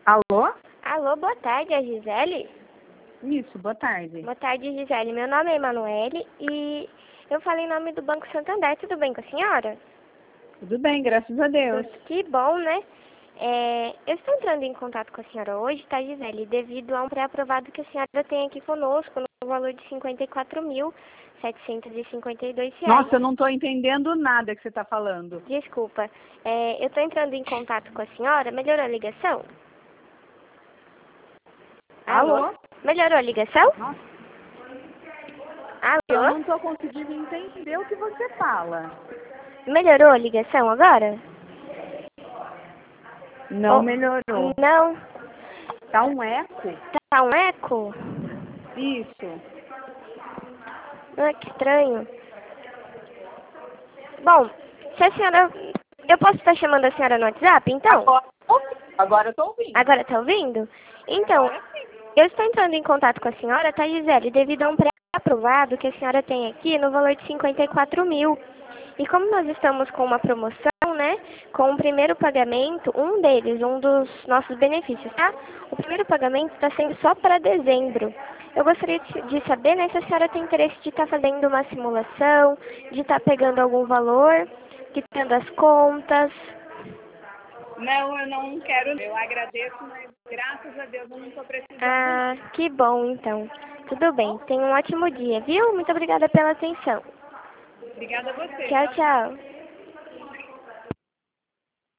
Alô? Alô, boa tarde, é a Gisele? Isso, boa tarde. Boa tarde, Gisele. Meu nome é Emanuele e eu falo em nome do Banco Santander. Tudo bem com a senhora? Tudo bem, graças a Deus. Que bom, né? Eu estou entrando em contato com a senhora hoje, tá, Gisele? Devido a um pré-aprovado que a senhora tem aqui conosco no valor de R$ 54.752. Nossa, eu não estou entendendo nada que você está falando. Desculpa. Eu estou entrando em contato com a senhora. Melhorou a ligação? Alô? Melhorou a ligação? Nossa, eu Alô? não estou conseguindo entender o que você fala. Melhorou a ligação agora? Não melhorou. Não. Tá um eco? Tá um eco? Isso. Ah, que estranho. Bom, se a senhora... Eu posso estar chamando a senhora no WhatsApp, então? Agora eu estou ouvindo. Agora tá ouvindo? Então, eu estou entrando em contato com a senhora, tá, Gisele, devido a um pré-aprovado que a senhora tem aqui no valor de 54 mil. E como nós estamos com uma promoção, né, com o primeiro pagamento, um dos nossos benefícios, tá? O primeiro pagamento está sendo só para dezembro. Eu gostaria de saber, né, se a senhora tem interesse de estar fazendo uma simulação, de estar pegando algum valor, quitando as contas. Não, eu não quero. Eu agradeço, mas graças a Deus eu não estou precisando. Ah, que bom, então. Tudo bem. Tenha um ótimo dia, viu? Muito obrigada pela atenção. Obrigada a você. Tchau, tchau.